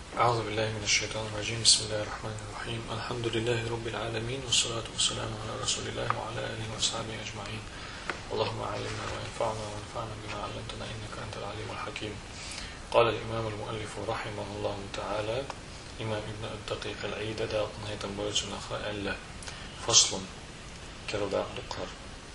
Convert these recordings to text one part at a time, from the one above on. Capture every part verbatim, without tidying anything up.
أعوذ بالله من الشيطان الرجيم. بسم الله الرحمن الرحيم. الحمد لله رب العالمين، والصلاة والسلام على رسول الله وعلى آله وأصحابه أجمعين. اللهم علمنا وانفعنا وانفعنا بما علمتنا إنك أنت العليم الحكيم. قال الإمام المؤلف رحمه الله تعالى، إمام ابن الدقيق العيد دا قنية بوجه أخرى ألا فصل كردا دقر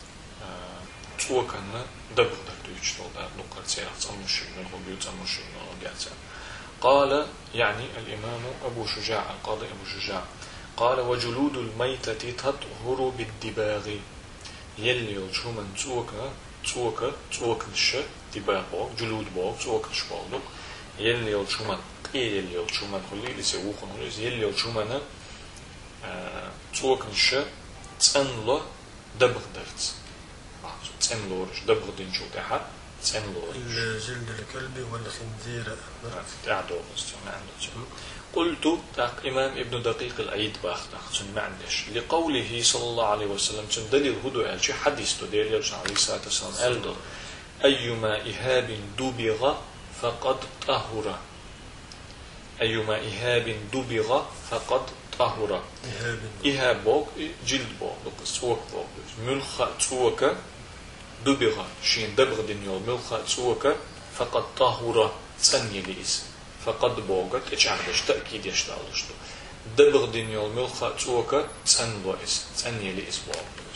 توكنا دبر دكتوش دا دقر سيرت أمشي من هو بيوت أمشي من هو جالس. قال يعني الإمام أبو شجاع القاضي أبو شجاع قال: وجلود الميتة تطهر بالدباغ. يلي الشومن توكا توكا توكنش دباغ بوك جلود بوك توكنش بوك يلي الشومن إيه يلي الشومن خلي لسووخن خلي يلي الشومن توكنش تنلا دبغ درت تنلورش دبغ دين شو تحت جلد الكلب والخنزير. قلت تاق إمام ابن دقيق العيد باخت ما عندش لقوله صلى الله عليه وسلم دليل هدو قال شي حديث دليل عليه الصلاة والسلام قال: أيما إهاب دبغ فقد طهر. أيما إهاب دبغ فقد طهر. إهاب بوك جلد بوك سوك بوك ملخ سوك دبغ شين دبغ دنيول ملخ سوك فقد طهر تسني ليس فقد بوغت اتشعبش تأكيد يشتغلشتو دبغ دنيول ملخ سوك تسن ليس تسني ليس بوغت.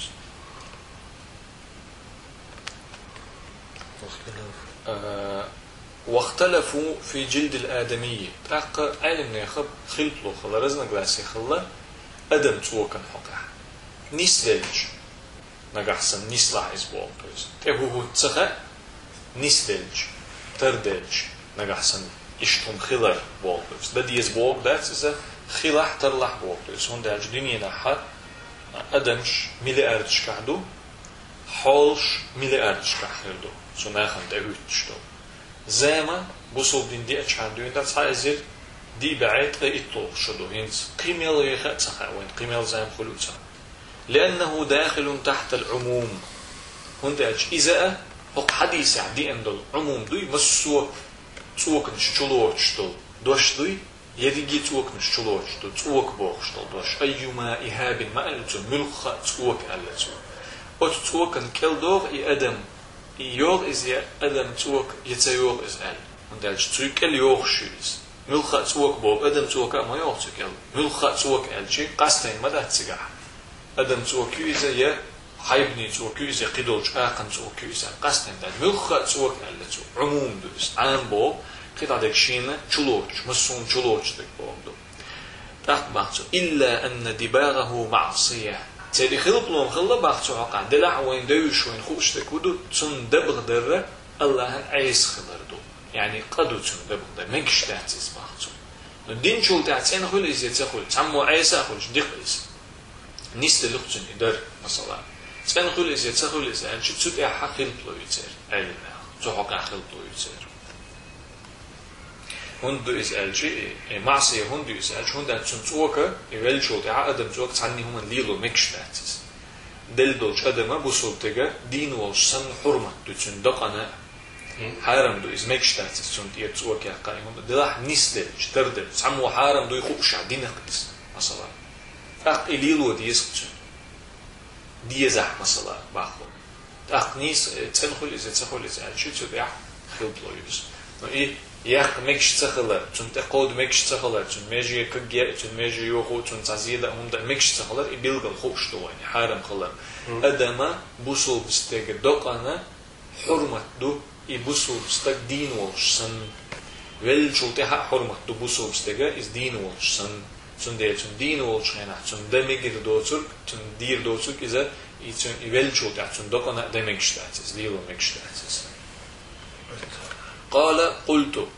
آه واختلفوا في جلد الآدمية تاق علم ناخب خلطلو خلا رزنا قلاسي خلا أدم سوكا حقا نسلج نجحسن نسلع إسبوع بس تهو هو تسخة نسلج تردج نجحسن إشتم خلر بوق بس بدي إسبوع ده إذا خلح ترلح بوق بس هون ده الدنيا نحر أدمش ملي أردش كعدو حالش ملي أردش كحردو سو ناخن تهوتشتو زما بوصل دين دي أشعندو إنت سايزر دي بعيد إطلق شدو هنس قيمة يخت سخة وين قيمة زام خلوصا لأنه داخل تحت العموم. هنداج إذا حق حديث عدي أندل عموم دوي مسوق سوق نشلوش دل دوش دوي يدي سوق نشلوش دل سوق بوخش دل دوش أيما إهاب ما ألتون ملخ سوق ألتون أو سوق نكل دوغ إي أدم يوغ إز يا أدم سوق يتسيوغ إز أل. هنداج سوق اليوغ شيز ملخ سوق بوغ أدم سوق ما يوغ سوق ملخ سوق ألشي قاستين ما ده تسجح أدم سوكيو إذا يا حيبني سوكيو إذا قدولش آقن سوكيو إذا قصدين ده ملخ سوك ألا سو عموم دوس عام بو قطع دك شينة شلوش مسون شلوش دك بوم دو تحت بحثو إلا أن دباغه معصية تالي خلط لهم خلا بحثو عقا دلع وين دوش وين خوش دك ودو تون دبغ در الله عيس خلر دو يعني قدو تون دبغ در منكش تحتيز بحثو دين شول تحتين خل إزي تخل تسمو عيسا خلش ديق إزي نيست لقطن إدار مثلا سان خل إزاي تخل إزاي أنت تسوت يا حقل بلويتر علم تحقق حقل بلويتر هندو إزاي شيء معصية هندو إزاي هندا تنتوكا يبلشوا تاع أدم توك عني هم الليلو مكشتاتس دل دولش أدم بوصل تجا دين والسن حرمة تون دقنا حرام دو إز مكشتاتس تون يتوك يا قائم دلاح نيست تردد سمو حرام دو يخوش عدين قيس مثلا أق إليلو ديسكتون ديزح مثلا باخو أق نيس تنخل إذا تنخل إذا شو تبيع خيل بلويس إيه ياق مكش تخلر تون تقود مكش تخلر تون ماجي كجيا تون ماجي يوخو تون تزيدا هم ده مكش تخلر يبيلغ الخوش دواني حرام خلر أدما بوصل بستيج دقنا حرمة دو يبوصل بستيج دين والشن ويل شو تها حرمة دو بوصل بستيج إز دين والشن تون دير تون دين والشينا تون دميجر دوتر تون دير دوتر إذا يتون يبلشوا تاع تون دقنا دميجشتاتس ليلو ميجشتاتس. قال قلت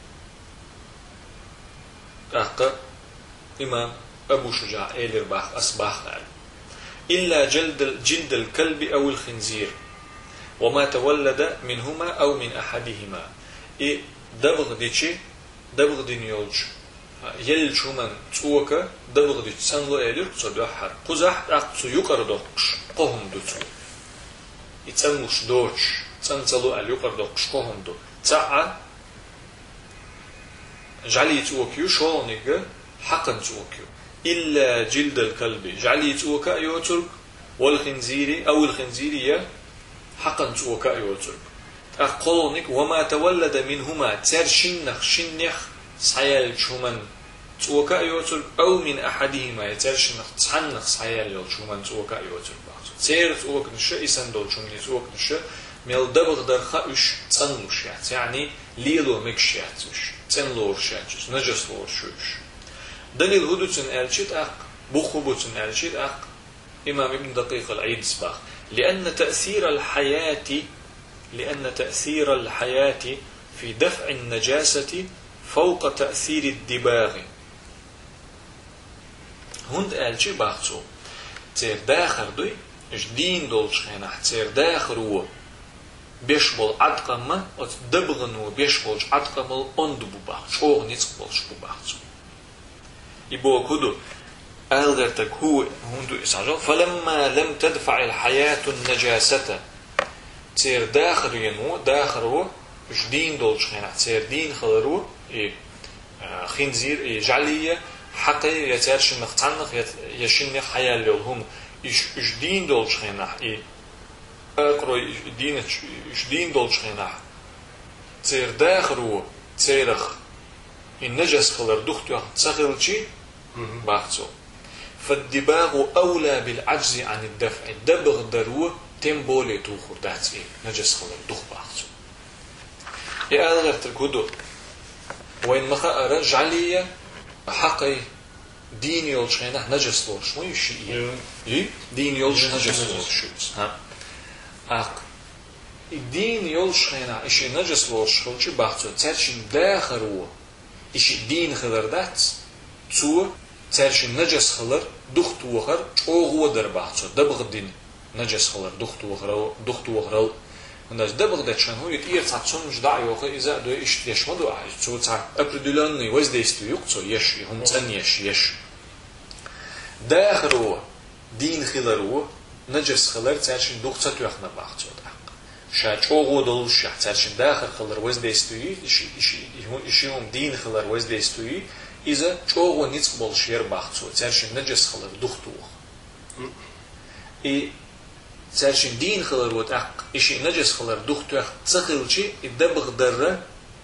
أحق إمام أبو شجاع إيلر باخ أصباح قال إلا جلد جلد الكلب أو الخنزير وما تولد منهما أو من أحدهما إيه دبغ ديشي دبغ دينيولج يل شومن توكا دبغ دي سانلو إيلر صدوحر قزح أقصو يقر دوقش قهم دو تو يتسنوش دوش تسنسلو أل يقر دوقش قهم دو تسعى جعلي توكيو شونيك حقا توكيو إلا جلد الكلب جعلي توكا يوترك والخنزير أو الخنزيرية حقا توكا يوترك أقولنك وما تولد منهما ترشنخ شنخ سحيال شومن توكا يوترك أو من أحدهما يترشنخ تحنخ سحيال شومن توكا يوترك تير توك نشا إسندول شومن توك نشا ميل دبغ درخا إش تنلوش يعني ليلو مكشيات إش تنلور شاتش نجس لور شوش دليل هدوتن ألشيت أق بخبوتن ألشيت أق إمام ابن دقيق العيد سباق لأن تأثير الحياة لأن تأثير الحياة في دفع النجاسة فوق تأثير الدباغ هند ألشي باختو تير داخر دوي إش دين دولش خينا تير داخر هو بيشبول عدقما أت دبغنو بيشبولش عدقما أندبو باخت شوغ نيتقبولش بو باختو يبو كدو ألغرتك هو هندو إسعجل فلما لم تدفع الحياة النجاسة تير داخل ينو داخل هو إش دين دولش خينا تير دين خلرو إيه خنزير إيه جعلية حقي يتارش نختنخ يشن حياة لهم إش إش دين دولش خينا إيه أقرأ دين إش دين دولش خينا تير داخل هو تيرخ النجس خلر دختو تسخلشي باختو فالدباغ أولى بالعجز عن الدفع الدبغ درو تنبولي توخر داتي نجس خلر دخ باختو يا ألغر تركودو وين مخا رجعلية حقي دين يولشينا نجس لورش مو يشي إيه دين يولش نجس لورش ها أق الدين يولشينا إشي نجس لورش خلشي باختو ترشين داخرو إشي دين خلر دات تو ترشين نجس خلر دخت وخر أوغو در باختو دبغ دين نجس خلر دخت وخر دخت وخر وناس دبغ دات شان هو يتير تعطون جدع يوخر إذا دو إش يشمدو تو تع أبردولاني وزديستو يقصو يش هم تن يش يش داخرو دين خلرو نجس خلر ترشين دخت وخنا باختو شاچ اوغو دولش ترشين داخل خلر وزديستوي إشي إشي إشي هم دين خلر وزديستوي إذا چوغو نيتق بولشير باختو ترشين نجس خلر دختوخ إي ترشين دين خلر وتأق إشي نجس خلر دختوخ تسخلشي إدبغ درة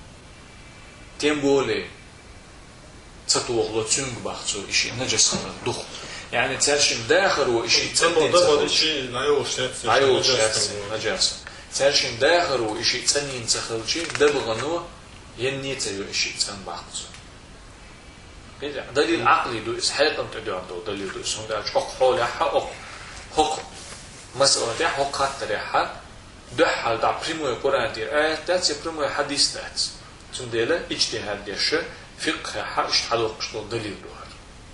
تنبولي تطوغ لو تنگ باختو إشي نجس خلر دخ يعني ترشين داخل وإشي تندين تخلشي لا يوشات لا يوشات نجاسة ترشين داخل وإشي تنين تخلشي دبغنو ينيتيو إشي تن باختو دليل عقلي دو إسحاق أنت دو دليل دو إسحاق دو حق حول حق حق مسألة حق خطر حق دو حال دا بريمو القرآن دير آيات دات يبريمو حديث دات تنديلا اجتهاد ديش فقه حق اشتحال وقشتو دليل دوهر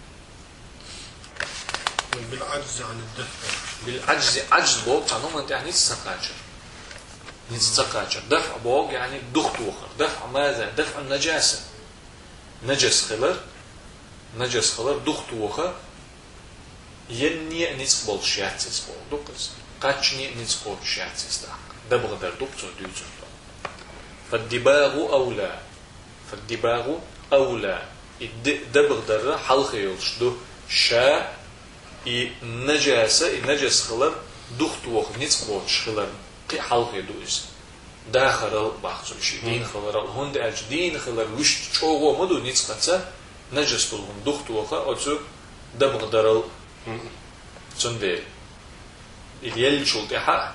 بالعجز عن الدفع بالعجز عجز بوق تعنوم أنت يعني نتسقاجر نتسقاجر دفع بوق يعني دخت وخر دفع ماذا؟ دفع النجاسة نجس خلر نجس خلر دخت وخر يني نتقبل شياتس بول دقس قاتشني نتقبل شياتس داق دبغ در دقتو دوتو فالدباغ أولى فالدباغ أولى دبغ در حلق يلشدو شا نجاسة نجس خلر دخت وخر نتقبل خلر قي حلق يدوز داخل باختو شي دين خلر هند اج دين خلر وش چوغو مدو نتقتا نجس بولغم دخت وخر اتو دبغ درل تندي اليل شولت حق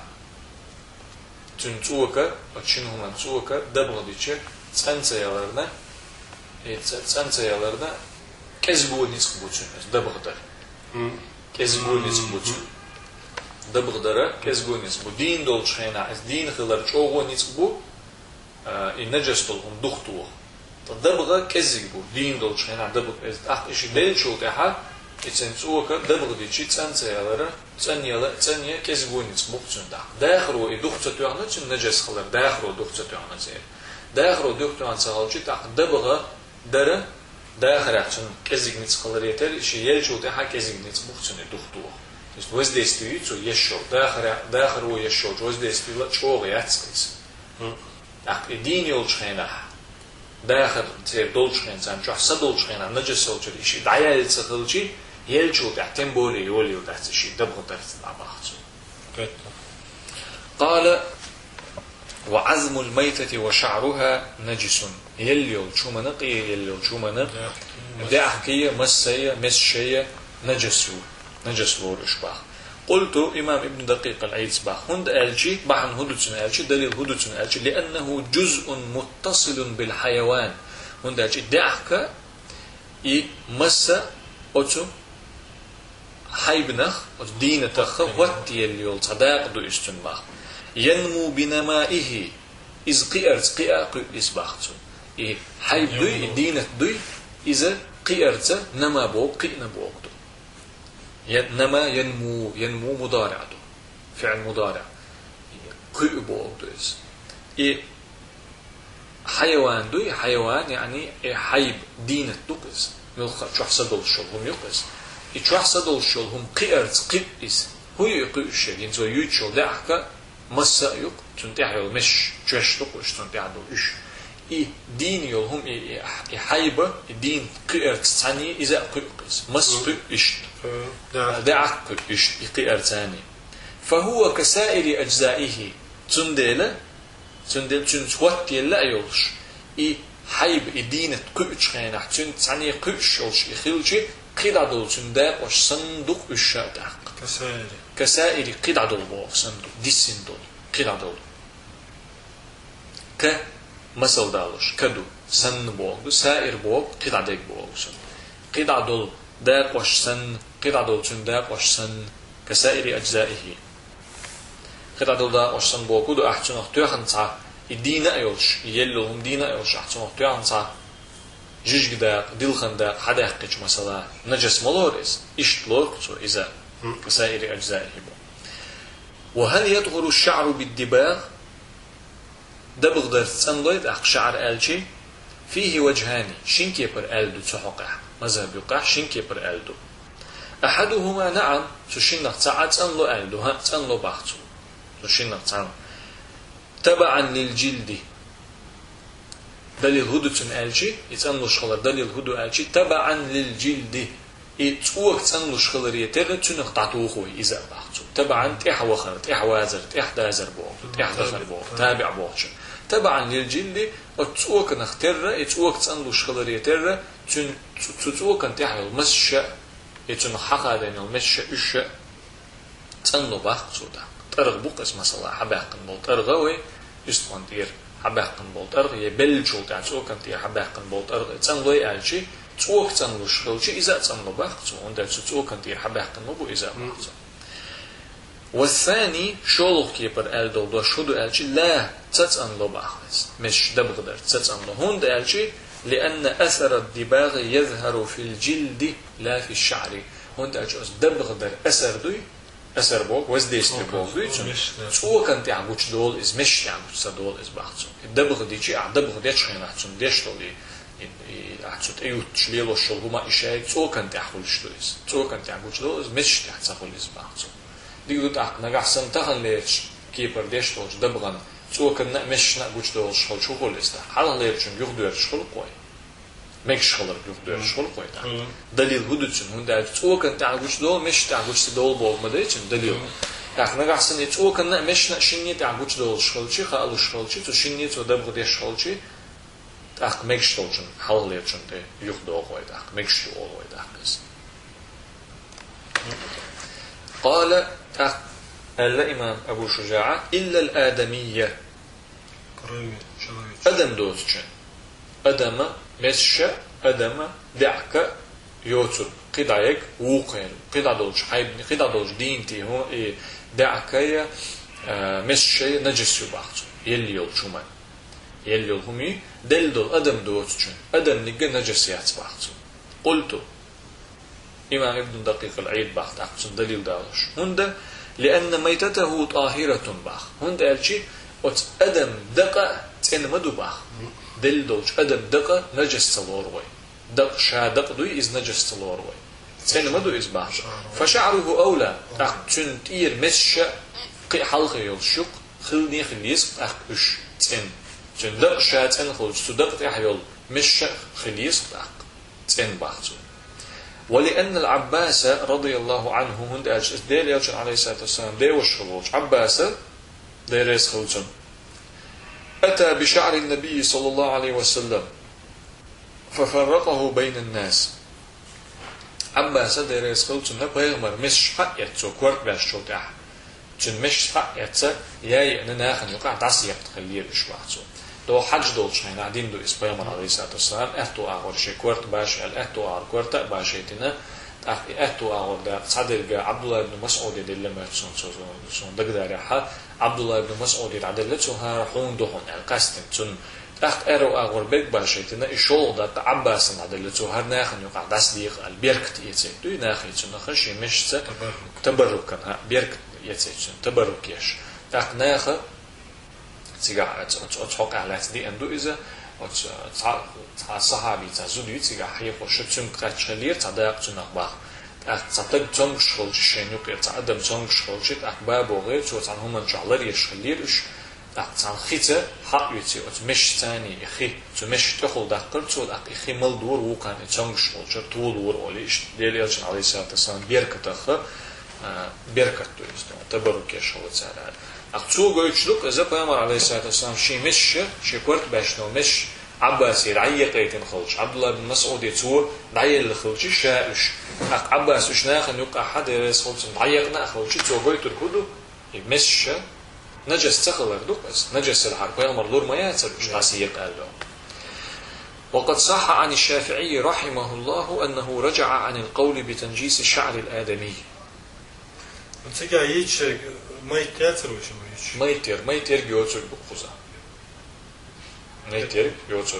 تنتوكا اتشنهم تنتوكا دبغ ديچه تسنسيالرنا اي تسنسيالرنا كزبو نتقبوچن دبغ در كزبو نتقبوچن دبغ در كزبو نتقبو دين دولچينا از دين خلر چوغو نتقبو اي نجس بولغم دخت وخ دبغ كزبو دين دولچينا دبغ از اخ ايش ديل شولت حق إتنسوكا دبغ ديشي تسنسيالرا تسنيالا تسنيا كزبونيت بوقتندا داخلو يدخت توغنت نجس خلر داخلو دخت توغنت داخلو دخت توغنت سالچي تا دبغ در داخلاتن كزيغنيت خلر يتر شي يلچو تا كزيغنيت بوقتن دختو است وزديستوي تو يشو داخل داخلو يشو وزديستوي لا چوغ ياتسكيس اق دين يولچينا داخل تير دولش إنسان شو حصل دولش خينا نجس وجر إشي دعيا يتسخلشي يلشوا تحتم بولي يولي وتحت شيء دبغ تحت العباخ. قال وعزم الميتة وشعرها نجس يليو شو منقي يليو شو منق دعكية مسية مسشية نجس نجس لورش باخ. قلت إمام ابن دقيق العيد باخ هند ألشي بعن هدوتن ألشي دليل هدوتن ألشي لأنه جزء متصل بالحيوان هند ألشي دعكة ي مسا أتو حيبنخ دينتخ واتي اللي صداق دو استنباخ ينمو بنمائه إذ قيرت قيا قيس باختو إيه حيب دوي دينت دوي إذا قيرت نما بوق قي نبوق دو نما ينمو ينمو مضارع دو فعل مضارع قي بوق دو إذ إيه حيوان دوي حيوان يعني إيه حيب دينت دو قيس ملخ شو حصدوا الشغل يقيس إيش حصدوا الشغل هم قيرت قيس هو يقي الشيء ينزو يوتشو دعكة مسا يق تنتهي يول مش جش تقوش تنتهي دول إيش إيه دين يول هم إيه حيبة دين قيرت ثاني إذا قيس مس قيش دعك قيش قيرت ثاني فهو كسائر أجزائه تندل تندل تنتوت يلا يولش إيه حيب دينت قيش خينا تن ثاني قيش يولش يخيلشي قيد عدل تندق وش صندوق الشادق كسائر كسائر قيد عدل بوق صندوق ديسين دول قيد عدل ك مسل دالش كدو سن بوق سائر بوق قيد عدل بوق سن قيد عدل داق وش سن قيد عدل تندق وش سن كسائر أجزائه قيد عدل داق وش سن بوق دو أحسن أختيخن صع الدين أيولش يلهم دين أيولش أحسن أختيخن صع جيج داق دلخن داق حداقج مثلا نجس ملوريس اشتلوك إذا كسائر أجزائه. وهل يدخل الشعر بالدباغ دبغ درت سنلويد أخ شعر ألشي فيه وجهان شنكيبر ألدو تحقع مذهب يقع شنكيبر ألدو أحدهما نعم تشنق ساعات سنلو ألدو ها سنلو باختو تشنق سنلو تبعا للجلد دليل هدو تن ألشي يتنلو شخلر دليل هدو ألشي تبعا للجلد يتوق تنلو شخلر يتغ تنق تعطوخوه إذا باختو تبعا تيح وخر تيح وازر تيح دازر بوغ تيح دخل بوغ تابع بوغ تبعا للجلد وتوق نختر يتوق تنلو شخلر يتغ تن تتوق تيح المسشة يتن حقا دين المسشة إشة تنلو باختو دا ترغ بوقس مثلا حباقن بول ترغوي يستغن دير حباقن بول ترغ يبلجو تاع توق تيح حباقن بول ترغ تنلو يالشي توق تنلو شخلشي إذا تنلو باختو وندر توق تيح حباقن مبو إذا باختو. والثاني شولخ كيبر ألدو دو شودو ألشي لا تتأنلو باخس مش دبغدر تتأنلو هند ألشي لأن أثر الدباغ يظهر في الجلد لا في الشعر هند ألشي دبغدر أثر دوي أثر بوك وزديش بوك دوي سوى كنت يعبوش دول إز مش يعبوش دول إز باختو الدبغ ديشي أعدبغ ديش خين أحسن ديش دولي أحسن أيوت شليلو الشغل هما إشاي سوى كنت يحولش دول إز سوى كنت يعبوش دول إز مش يحتفل إز باختو ديقول تاع نجحسن تخن ليش كيبر ديش توش دبغن سو كنا مش نقولش دول شغل شو قول است حالا ليرشون يخدو شغل قوي مش شغل يخدو شغل قوي تاع دليل هدوتشن هندا سو كن تاع قولش دول مش تاع قولش دول بوغ ما ديتشن دليل تاع نجحسن سو كنا مش نشيني تاع قولش دول شغل شي خالو شغل شي تو شيني تو دبغ ديش شغل شي تاع مش توشن حالا ليرشون تاع يخدو قوي تاع مش شو قوي تاع قال الإمام أبو شجاعة إلا الآدمية أدم دوتشن أدم مسشة أدم دعك يوتر قدعيك وقيل قدع دولش حيبني قدع دولش دينتي هو دعك مسشة نجس يباختو يلي يول شمان يلي يول همي دل دول أدم دوتشن أدم نجا نجس ياتباختو قلتو إمام ابن دقيق العيد باخت أحسن دليل دالش هند لأن ميتته طاهرة باخ هند ألشي وت أدم دقة تن مدو باخ دل دوش أدم دقة نجس تلوروي دق شا دق دوي إز نجس تلوروي تن مدو إز باخ فشعره أولى أخ تن تير مسش قي حلقة يلشق خلني خليس أخ إش تن جن دق شات أن خلج صدق تحيول مش خليص دق تين بعضه ولأن العباس رضي الله عنه هند أجل ديل يلجن عليه الصلاة والسلام ديوش خلوج عباس ديريس خلجن أتى بشعر النبي صلى الله عليه وسلم ففرقه بين الناس عباس ديريس خلجن نبغمر مش حق يتسو كورت باش شو تاع جن مش حق يتسا ياي أن ناخن يقع داسي يبتخليه إشباعته دو حج دول شاين عدين دو إسبايمر عليه الصلاة والسلام أهتو أغور شي كورت باش الأهتو أغور كورت باشيتنا أهتو أغور دا صدر عبد الله بن مسعود يدل ما تسون تسون دقدر حا عبد الله بن مسعود يدل تسوها حون دهون القاستن تسون أخت أرو أغور بيك باشيتنا إشول دا عباس عدل تسوها ناخن يقع داس ديق البيركت يتسي دو ناخي تسون خشي مش تبركن بيركت يتسي تبرك يش أخت ناخ تيجا أتحق على تدي أندو إذا أت صحابي تزودي تيجا حي خوش تون كاتشلير تداق تون أخبار أت تطلب تون شغل شينيو كي تعدم تون شغل شيء أخبار بوغي شو تعنهم من شغلر يشغلير إيش أت تنخيته حق يتي أت مش ثاني إخي تو مش تأخذ دقر تو أت إخي مال دور وكان تون شغل شو طول دور وليش دليل عليه الصلاة والسلام بيركت أخ بيركت تو يستو تبرك يشغل سعر أقصو قويتشلوك إذا بيامر عليه الصلاة والسلام شي مش شي كورت باشنو مش عباس يرعي قيتين خلش عبد الله بن مسعود يتسوه رعي اللي خلشي شائش أق عباس وش ناخن يقع حد يريس خلش رعيقنا خلشي تو قويت الكدو مش نجس تخلق دوك بس نجس الحرب بيامر دور ما ياتر مش عسيق قال له وقد صح عن الشافعي رحمه الله أنه رجع عن القول بتنجيس الشعر الآدمي أنت قايتش ما يتأثر وش ما ما يتير ما يتير بيوتر بخوزة ما يتير بيوتر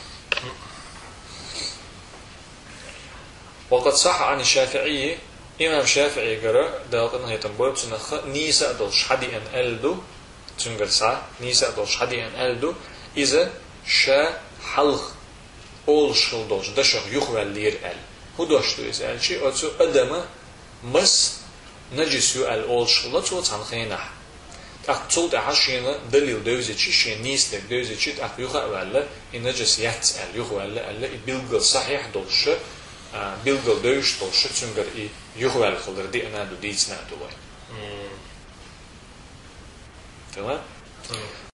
وقد صح عن الشافعي إمام شافعي قرأ داقنا هيتنبوب سنخ نيسا دولش حدي أن ألدو تنقل ساعة نيسا دولش حدي أن ألدو إذا شا حلق أول شغل دولش دشغ يخوى اللير أل هو دوشتو إذا أل شيء أتسو أدما مس نجس يو الأول شغلة تو تنخينه تقصد عشينا دليل دوزة شيء شيء نيس لك دوزة شيء تأخذها ولا النجس يتسأل يخو ولا ولا بيلقى صحيح دولش بيلقى دوش دولش تنقر إيه يخو ولا خلر دي أنا دو ديتنا دوين تمام